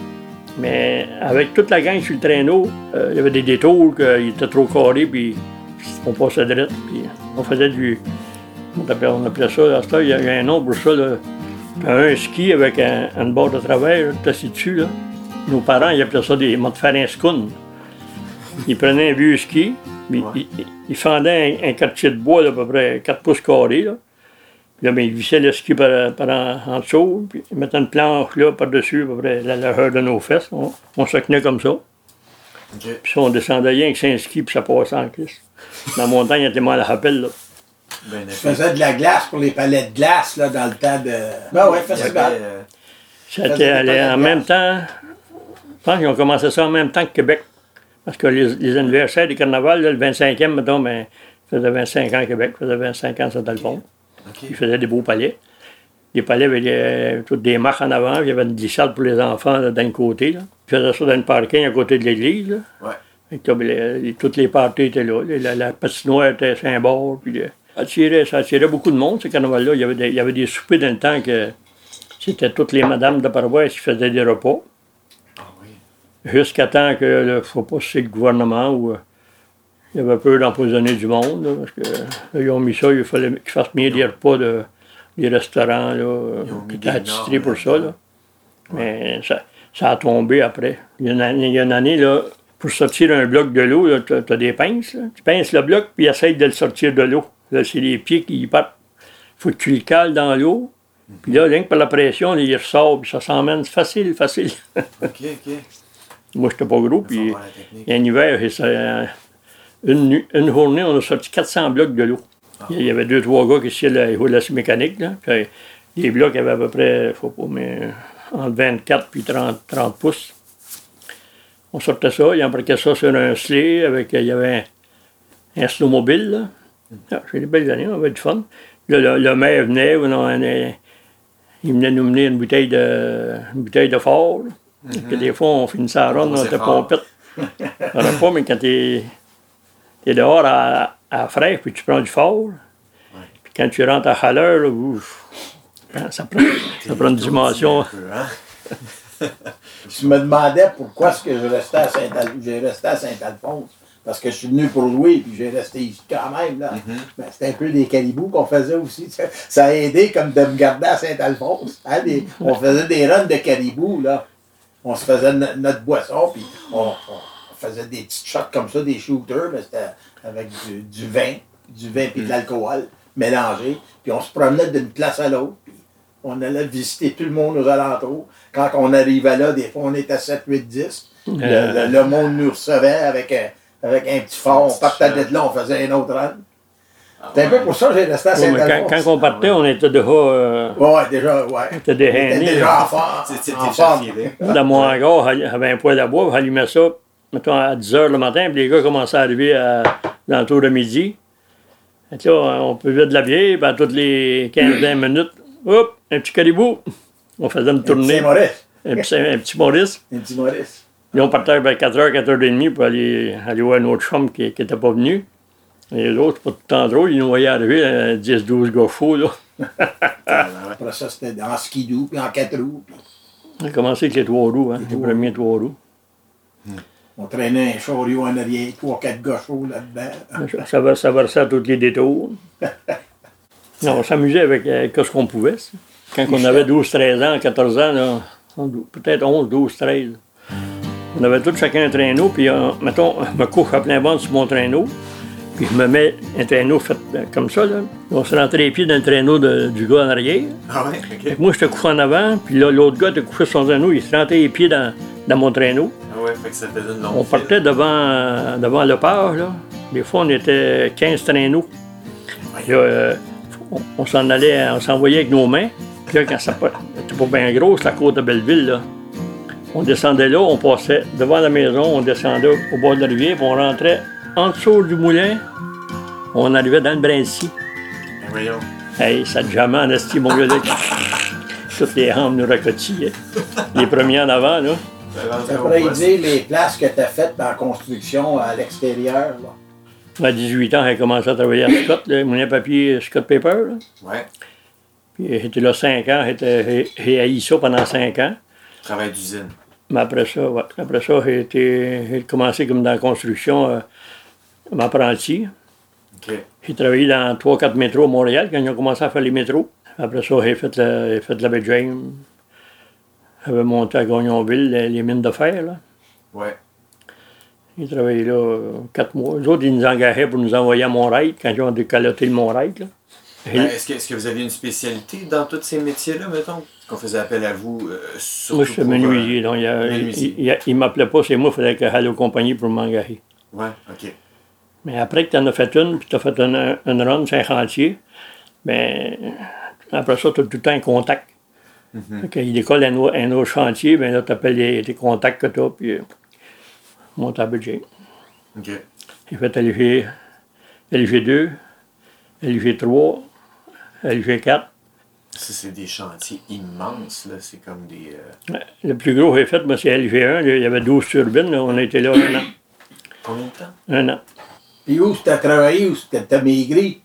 Mais avec toute la gang sur le traîneau, euh, il y avait des détours, qu'il était trop carré, puis on passait direct. Puis on faisait du. On appelait, on appelait ça, à ce temps, il y a il y a un nom pour ça, là. Un ski avec un, une barre de travers, là, tout assis dessus. Là. Nos parents, ils appelaient ça des. Ils m'ont fait un scoun. Ils prenaient un vieux ski, puis Ouais. ils, ils- ils fendaient un, un quartier de bois d'à peu près quatre pouces carrés. Là. Puis là, ben, ils vissaient le ski par, par en, en dessous, puis ils mettaient une planche là par-dessus, à peu près la largeur de nos fesses. On, on se tenait comme ça. OK. Puis ça, on descendait rien que cinq skis, puis ça passait en crise. Dans la montagne, il y a tellement la rappel, là. Ben, Je faisais de la glace pour les palais de glace, là, dans le temps de... Ben ouais, il y festival. avait, euh, C'était allé en même temps. Je pense qu'ils ont commencé ça en même temps que Québec. Parce que les, les anniversaires des carnavals, là, le vingt-cinquième, mettons, ben, faisait vingt-cinq ans à Québec, faisait vingt-cinq ans à Saint-Alphonse. OK. Ils faisaient des beaux palais. Les palais avaient des- toutes des marques en avant, puis il y avait une glissade pour les enfants là, d'un côté. Là. Ils faisaient ça dans le parking à côté de l'église. Là. Ouais. Fait que, ben, les- les- toutes les parties étaient là. La, la, la patinoire était sur un bord. Puis, le- ça, attirait, ça attirait beaucoup de monde, ce carnaval-là. Il y avait des, il y avait des soupers dans le temps que c'était toutes les madames de paroisse qui faisaient des repas. Ah oui. Jusqu'à temps que, je ne sais pas si c'est le gouvernement ou euh, il y avait peur d'empoisonner du monde, là, parce que là, ils ont mis ça, il fallait qu'ils fassent mieux des repas de, des restaurants, là, euh, Ils ont mis qui des étaient attitrés normes pour ça, là. Mais ça, ça a tombé après. Il y a une année, il y a une année, là, pour sortir un bloc de l'eau, tu as des pinces, là. Tu pinces le bloc, puis essaye de le sortir de l'eau. Là, c'est les pieds qui y partent. Il faut que tu le cales dans l'eau, puis là, rien que par la pression, là, il ressort, puis ça s'emmène facile, facile. OK, OK. Moi, j'étais pas gros, puis Ça va, la technique. un hiver, et ça, euh, une, nu- une journée, on a sorti quatre cents blocs de l'eau. Il y avait deux, trois gars qui essayaient la, la scie mécanique, là. Puis, les blocs avaient à peu près, je sais pas, mais entre vingt-quatre puis trente, trente pouces. On sortait ça, ils embarquaient ça sur un sleigh, avec, il y avait un, un snowmobile, là. Ah, c'est des belles années, on avait du fun. Là, le, le maire venait, on en- il venait nous mener une bouteille de, une bouteille de fort, là. Puis des fois, on finissait à ronde, on c'est était fort. pompette. Ça va pas, mais quand t'es es dehors à, à fraîche, puis tu prends du fort, puis quand tu rentres à chaleur, là, ouf, ça prend, ça prend une dimension. Un peu, hein? Je me demandais pourquoi est-ce que je restais à Saint-Al- j'ai resté à Saint-Alphonse. Parce que je suis venu pour louer, puis j'ai resté ici quand même. Là. Ben, c'était un peu des calibous qu'on faisait aussi. Ça, ça a aidé comme de me garder à Saint-Alphonse. Hein, des- on faisait des runs de caribous, là. On se faisait no- notre boisson, puis on, on faisait des petites shots comme ça, des shooters, mais c'était avec du, du vin, du vin puis de l'alcool mélangé. Puis on se promenait d'une place à l'autre, puis on allait visiter tout le monde aux alentours. Quand on arrivait là, des fois on était sept, huit, dix. Le, le- le monde nous recevait avec un, avec un petit fort. On partait de là, on faisait un autre run. C'est un peu pour ça que j'ai resté à Ouais, mais quand, Saint-Alphonse. quand on partait, on était déjà, euh, Ouais, ouais, déjà, ouais. on était On était déhainés. déjà en forme. C'est- c'est en déjà forme. filé. Dans mon hangar, il y avait un poêle à bois, on allumait ça, mettons, à dix heures le matin, puis les gars commençaient à arriver à, dans le tour de midi. Fait que là, on buvait de la bière, puis à toutes les quinze vingt minutes, hop, un petit caribou. On faisait une tournée. Un petit Maurice. Un petit, un petit Maurice. Un petit Maurice. Puis on partait vers quatre heures, quatre heures trente pour aller, aller voir un autre chum qui n'était pas venu. Et l'autre, pas tout le temps drôle, ils nous voyaient arriver, euh, dix douze gars chauds, là. Après ça, c'était en skidoo, puis en quatre roues. Puis On a commencé avec les trois roues, hein, les, les premiers trois roues. on traînait un chariot en arrière, trois, quatre gars chauds là-dedans. Ça, ça, va, ça versait à tous les détours. Non, on s'amusait avec, avec ce qu'on pouvait. Ça. Quand on avait douze treize ans, quatorze ans, là, peut-être onze, douze, treize, on avait tous chacun un traîneau, puis euh, mettons, je me couche à plein ventre sur mon traîneau, puis je me mets un traîneau fait comme ça, là. On se rentrait les pieds dans le traîneau de, du gars en arrière. Ah ouais, ok. Moi, j'étais couché en avant, puis là, l'autre gars était couché sur son traîneau, il se rentrait les pieds dans, dans mon traîneau. Ah ouais, fait que ça faisait une longue On partait devant, devant le port, là. Des fois, on était quinze traîneaux. Puis là, euh, on, on s'en allait, on s'envoyait avec nos mains. Puis là, quand ça n'était pas bien gros, c'est la côte de Belleville, là. On descendait là, on passait devant la maison, on descendait au bord de la rivière, puis on rentrait en dessous du moulin. On arrivait dans le Brincy. Ben voyons. Hey, ça te jamais en esti, mon gars, là. Toutes les rampes nous racotillaient. Les premiers en avant, là. Ça pourrait dire les places que tu as faites dans la construction à l'extérieur. Là. À dix-huit ans, j'ai commencé à travailler à Scott, là, moulin papier Scott Paper. Là. Ouais. Puis j'étais là cinq ans, j'étais, j'ai haï ça pendant cinq ans. Travail d'usine. Mais après ça, ouais. Après ça, j'ai, été, j'ai commencé comme dans la construction, euh, comme apprenti. OK. J'ai travaillé dans trois quatre métros à Montréal quand ils ont commencé à faire les métros. Après ça, j'ai fait la, j'ai fait la baie James. J'avais monté à Gagnonville les, les mines de fer. Là. Ouais. J'ai travaillé là euh, quatre mois. Les autres, ils nous engageaient pour nous envoyer à Montréal quand ils ont décaloté le Montréal. Là. Ben, est-ce, que, est-ce que vous aviez une spécialité dans tous ces métiers-là, mettons? Qu'on faisait appel à vous euh, surtout Moi, je suis pour, menuisier. euh, Donc, il, a, menuisier. il, il, il m'appelait pas, c'est moi, il fallait que j'aille aux compagnies pour m'engager. Ouais, OK. Mais après que tu en as fait une, puis tu as fait une, une run sur un chantier, bien, après ça, tu as tout le temps un contact. Mm-hmm. Quand il décolle un, un autre chantier, bien là, tu appelles les, les contacts que tu as, puis euh, monte à budget. OK. J'ai fait L G, L G deux, L G trois, L G quatre. Ça, c'est des chantiers immenses, là. C'est comme des... Euh... Le plus gros que j'ai fait, moi, c'est L G un. Il y avait douze turbines. Là. On a été là un an. Combien de temps? Un an. Puis où tu as travaillé, où tu as maigri?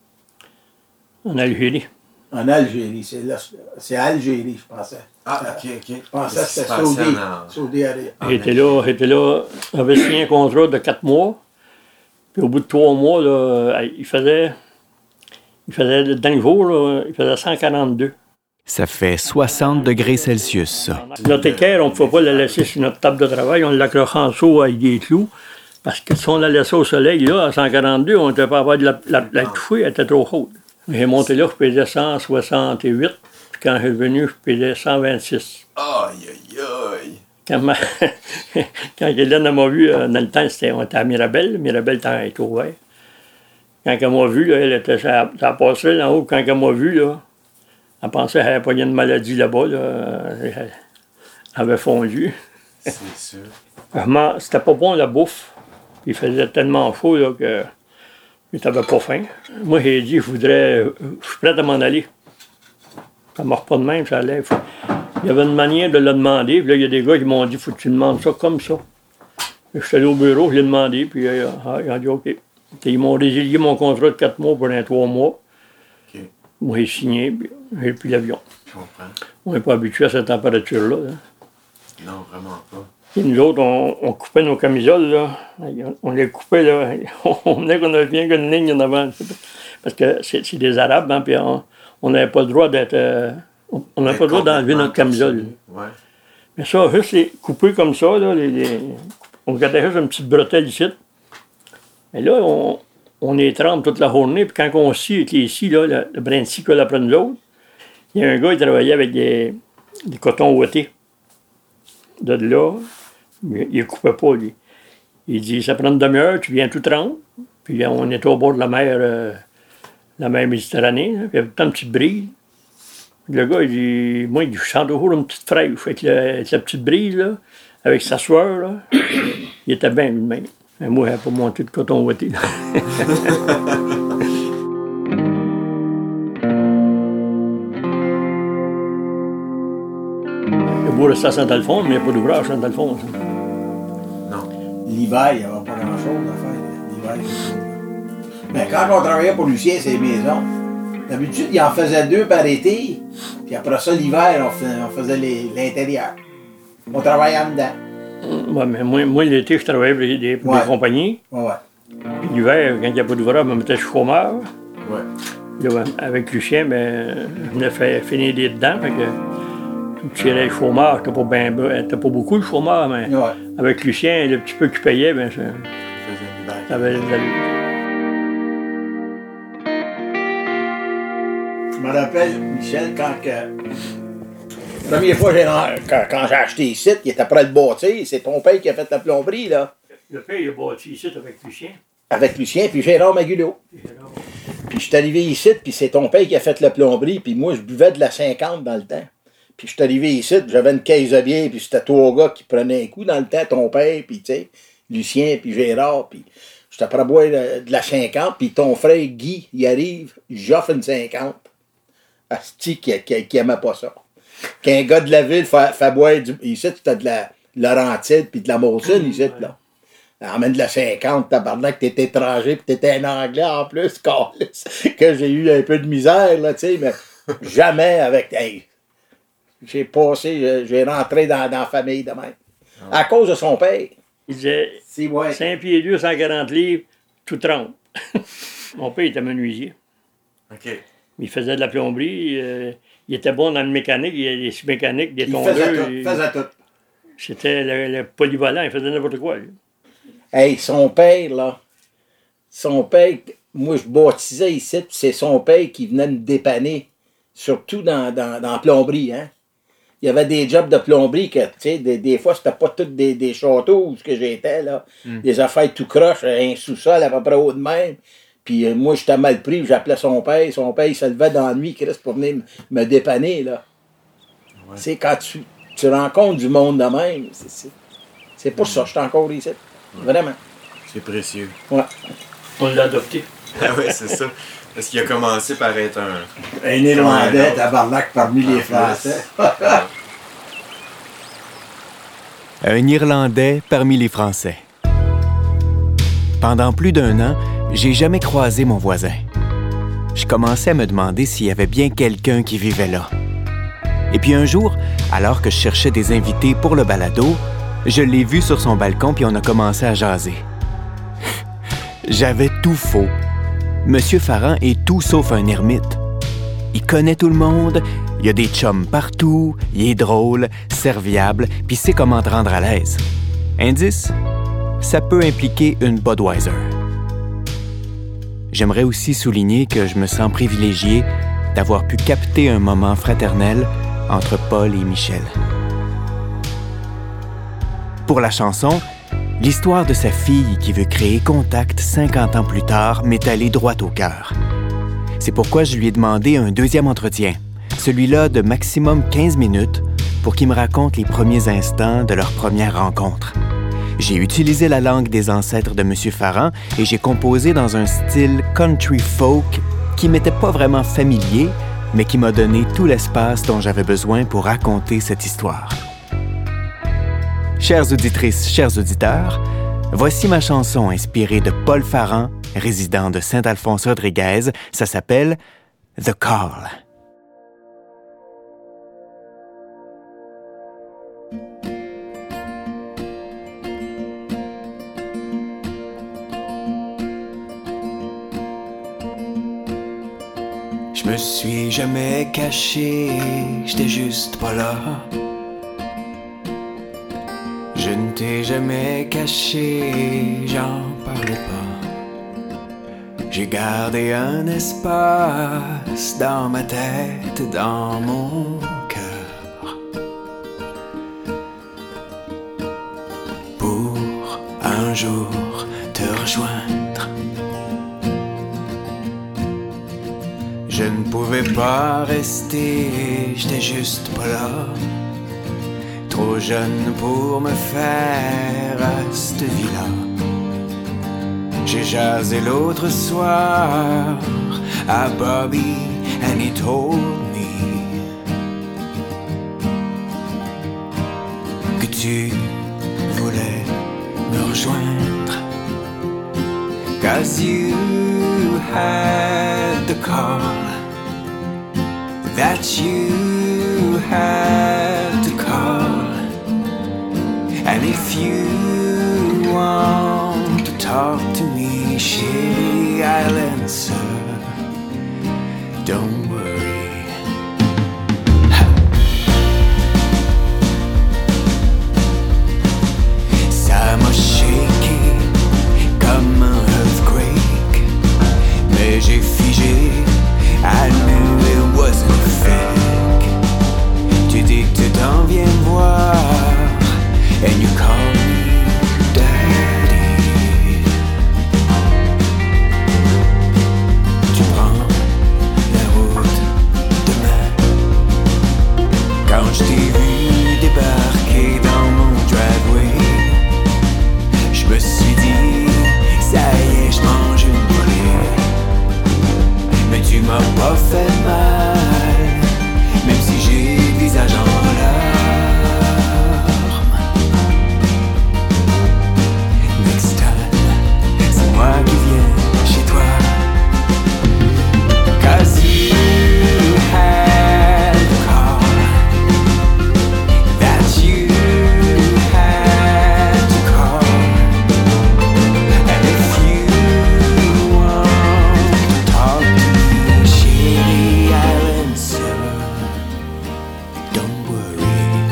En Algérie. En Algérie. C'est, là, c'est Algérie, je pensais. Ah, OK, OK. Je pensais que c'était Saudi. Saudi. Saudi Arabie. J'étais là, j'étais là. J'avais signé un contrat de quatre mois. Puis au bout de trois mois, là, il faisait... Il faisait, dans le jour, là, il faisait cent quarante-deux. Ça fait soixante degrés Celsius, ça. Notre équerre, on ne pouvait pas la laisser sur notre table de travail. On l'accrochait en dessous avec des clous. Parce que si on la laissait au soleil, là, à cent quarante-deux, on n'était pas capable de la, la, la toucher, elle était trop chaude. J'ai monté là, je pesais cent soixante-huit. Puis quand je suis venu, je pesais cent vingt-six. Aïe, aïe, aïe. Quand, ma... quand Hélène m'a vu, dans le temps, c'était, on était à Mirabel. Mirabel était ouvert. Quand elle m'a vu, là, elle était, ça, ça passait en haut. Quand elle m'a vu, là, elle pensait qu'elle avait pas une maladie là-bas. Là. Elle avait fondu. C'est sûr. Vraiment, c'était pas bon la bouffe. Il faisait tellement chaud là, que je n'avais pas faim. Moi, j'ai dit, je voudrais, je suis prêt à m'en aller. Ça ne marche pas de même, ça allait. Faut... Il y avait une manière de le demander. Puis là, il y a des gars qui m'ont dit, faut que tu demandes ça comme ça. Je suis allé au bureau, je l'ai demandé, puis euh, ils ont dit, OK. Ils m'ont résilié mon contrat de quatre mois pour un trois mois. OK. Moi, j'ai signé, puis j'ai pris l'avion. Je comprends. On n'est pas habitué à cette température-là. Hein. Non, vraiment pas. Et nous autres, on, on coupait nos camisoles, là. On les coupait, là. On venait qu'on avait bien qu'une ligne en avant. Parce que c'est, c'est des Arabes, hein, puis on n'avait pas le droit d'être... Euh, on n'avait pas le droit d'enlever notre camisole. Ouais. Mais ça, juste les couper comme ça, là, les, les, on gardait juste une petite bretelle ici. Mais là, on, on les trempe toute la journée, puis quand on scie avec les scies, là, le, le brin de scie colle après nous autres, il y a un gars qui travaillait avec des, des cotons ouatés. De là, il ne coupait pas, lui. Il dit, ça prend une demi-heure, tu viens tout tremper. Puis on était au bord de la mer, euh, la mer Méditerranée, là, puis il y avait tant de petites brises. Le gars, il dit, moi, il dit, je sens toujours une petite fraîche. Fait que la, la petite brise, là, avec sa sueur, là, il était bien lui-même. Mais moi, je n'avais pas monté de coton ouaté. beau rester à Saint-Alphonse, mais il n'y a pas d'ouvrage à Saint-Alphonse. Non. L'hiver, il n'y avait pas grand-chose à faire. L'hiver, il y avait... Mais quand on travaillait pour Lucien, c'est maisons. D'habitude, il en faisait deux par été. Puis après ça, l'hiver, on faisait, on faisait les, l'intérieur. On travaillait en dedans. Ouais, mais moi, moi l'été, je travaillais pour des, des, pour Ouais. des compagnies. Ouais, ouais. Puis l'hiver, quand il n'y a pas d'ouvrage, je me mettais chômeur. Ouais. Là, ben, avec Lucien, ben, je venais faire finir des dedans. Fait que je tirais le chômeur. C'était pas, ben, ben, pas beaucoup le chômeur, mais Ouais. avec Lucien, le petit peu qu'il payait, ben, ça, Il faisait une bague. ça avait de l'allure. Je me rappelle, Michel, quand que... La première fois j'ai, quand, quand j'ai acheté ici, il était prêt à le bâtir. C'est ton père qui a fait la plomberie, là. Le père, il a bâti ici avec Lucien. Avec Lucien, puis Gérard Magulot. Puis je suis arrivé ici, puis c'est ton père qui a fait la plomberie, puis moi, je buvais de la cinquante dans le temps. Puis je suis arrivé ici, puis j'avais une caisse de bière, puis c'était trois gars qui prenaient un coup dans le temps, ton père, puis tu sais, Lucien, puis Gérard, puis j'étais prêt à boire de, de la cinquante, puis ton frère Guy, il arrive, j'offre une cinquante. Asti qui, qui, qui aimait pas ça. Qu'un gars de la ville fait, fait boire du... Ici, c'était de la Laurentide, puis de la Molson, ici, là. Emmène de la cinquante, tabarnak, t'es étranger, pis t'étais un Anglais en plus, câlisse, que j'ai eu un peu de misère, là, tu sais, mais jamais avec... Hey, j'ai passé, j'ai rentré dans, dans la famille de même. À cause de son père. Il disait C'est ouais. cinq pieds deux, cent quarante livres, tout trempe. Mon père était menuisier. OK. Il faisait de la plomberie. Euh, il était bon dans le mécanique. Il y a des mécaniques, des Il tondeurs. faisait tout, il- faisait tout. C'était le, le polyvalent. Il faisait n'importe quoi, lui. Hey, son père, là, son père, moi, je baptisais ici, puis c'est son père qui venait me dépanner, surtout dans, dans, dans la plomberie, hein. Il y avait des jobs de plomberie que, tu sais, des, des fois, c'était pas tous des, des châteaux où ce que j'étais, là. Mm. Des affaires tout croche, un sous-sol à peu près haut de même. Puis euh, moi, j'étais mal pris, j'appelais son père. Son père, il se levait dans la nuit, Chris, pour venir m- me dépanner, là. Ouais. Tu sais, quand tu, tu rencontres du monde de même, c'est, c'est, c'est pour ça que je suis encore ici. Vraiment. C'est précieux. Ouais. On l'a adopté. Ah oui, c'est ça. Parce qu'il a commencé par être un... Un Irlandais, Ouais, tabarnak, parmi les En Français. plus. Un Irlandais parmi les Français. Pendant plus d'un an, j'ai jamais croisé mon voisin. Je commençais à me demander s'il y avait bien quelqu'un qui vivait là. Et puis un jour, alors que je cherchais des invités pour le balado, je l'ai vu sur son balcon puis on a commencé à jaser. J'avais tout faux. Monsieur Farran est tout sauf un ermite. Il connaît tout le monde, il y a des chums partout, il est drôle, serviable, puis sait comment te rendre à l'aise. Indice, ça peut impliquer une Budweiser. J'aimerais aussi souligner que je me sens privilégié d'avoir pu capter un moment fraternel entre Paul et Michel. Pour la chanson, l'histoire de sa fille qui veut créer contact cinquante ans plus tard m'est allée droit au cœur. C'est pourquoi je lui ai demandé un deuxième entretien, celui-là de maximum quinze minutes, pour qu'il me raconte les premiers instants de leur première rencontre. J'ai utilisé la langue des ancêtres de M. Farran et j'ai composé dans un style country folk qui m'était pas vraiment familier, mais qui m'a donné tout l'espace dont j'avais besoin pour raconter cette histoire. Chères auditrices, chers auditeurs, voici ma chanson inspirée de Paul Farran, résident de Saint-Alphonse-Rodriguez. Ça s'appelle « The Call ». Je me suis jamais caché, j'étais juste pas là. Je ne t'ai jamais caché, j'en parlais pas. J'ai gardé un espace dans ma tête, dans mon cœur, pour un jour te rejoindre. Je ne pouvais pas rester, j'étais juste pas là. Trop jeune pour me faire à cette vie-là. J'ai jasé l'autre soir à Bobby and he told me tu voulais me rejoindre. 'Cause you had the call that you had to call. And if you want to talk to me, shitty, I'll answer. Don't worry. Ça m'a shaké comme un earthquake, mais j'ai figé. I knew it wasn't fake. Tu dis que tu t'en viens me voir, and you call me daddy. Tu prends la route demain. Quand je t'ai vu débarquer dans mon driveway, je me suis dit, ça y est, je mange une volée. Mais tu m'as pas fait mal, même si j'ai le visage en larmes. Next time, c'est moi qui viens chez toi. 'Cause you had the call that you had to call. And if you want to talk to me, shitty, I'll answer. Don't worry.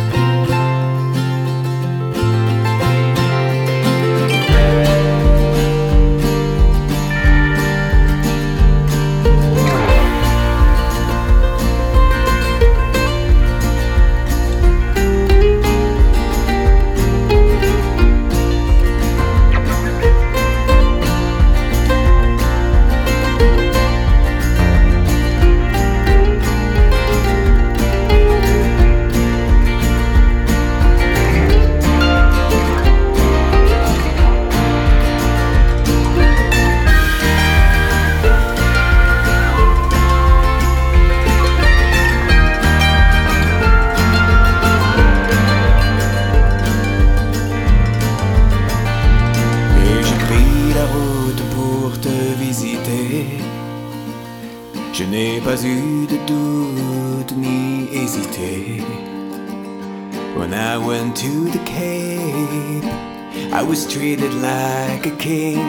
Et j'ai pris la route pour te visiter. Je n'ai pas eu de doute ni hésité. When I went to the Cape, I was treated like a king.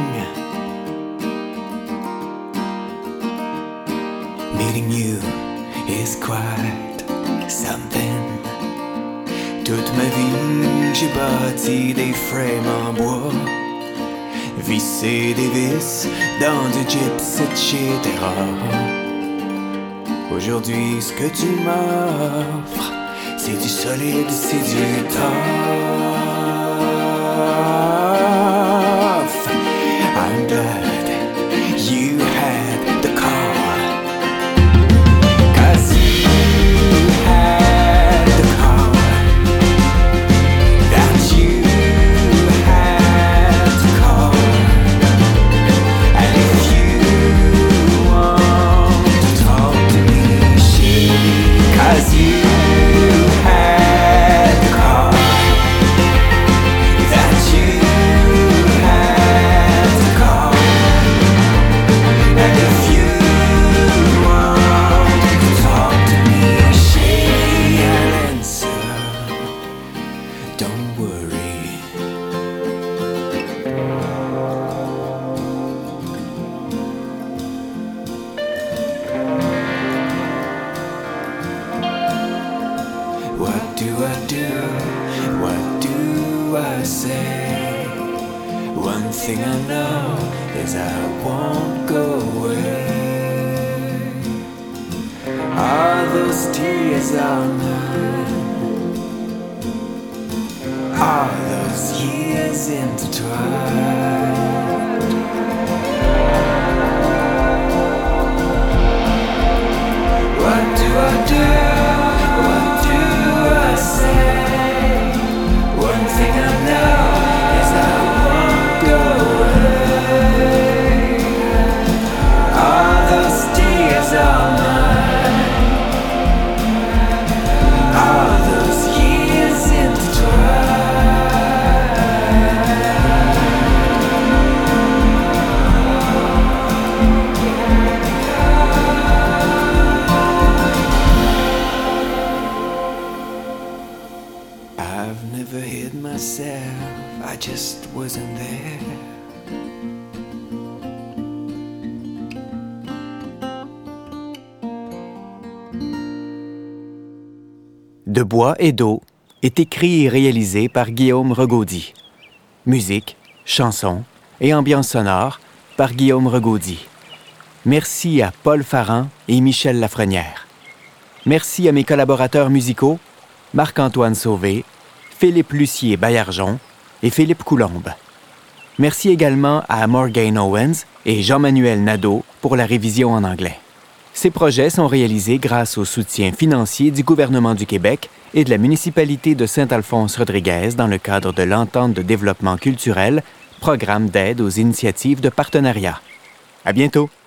Meeting you is quite something. Toute ma vie, j'ai bâti des frames en bois, vissé des vis dans du gyps, et cetera. Aujourd'hui, ce que tu m'offres, c'est du solide, c'est du tough. I'm glad you had the call, 'cause you had the call that you had to call. And if you want to talk to me, shit, 'cause you had the call that you had to call. And if you want to talk to me, shit, I'll answer. Don't worry. What do I do? What do I say? One thing I know is I won't go away. All those tears are mine. All those years intertwined. What do I do? What do I say? One thing I know is I won't go away. All those tears are mine. All those years intertwined. just wasn't there. De bois et d'eau est écrit et réalisé par Guillaume Regaudy. Musique, chansons et ambiance sonore par Guillaume Regaudy. Merci à Paul Farran et Michel Lafrenière. Merci à mes collaborateurs musicaux, Marc-Antoine Sauvé, Philippe Lucier-Baillargeon et Philippe Coulombe. Merci également à Morgan Owens et Jean-Manuel Nadeau pour la révision en anglais. Ces projets sont réalisés grâce au soutien financier du gouvernement du Québec et de la municipalité de Saint-Alphonse-Rodriguez dans le cadre de l'Entente de développement culturel, programme d'aide aux initiatives de partenariat. À bientôt!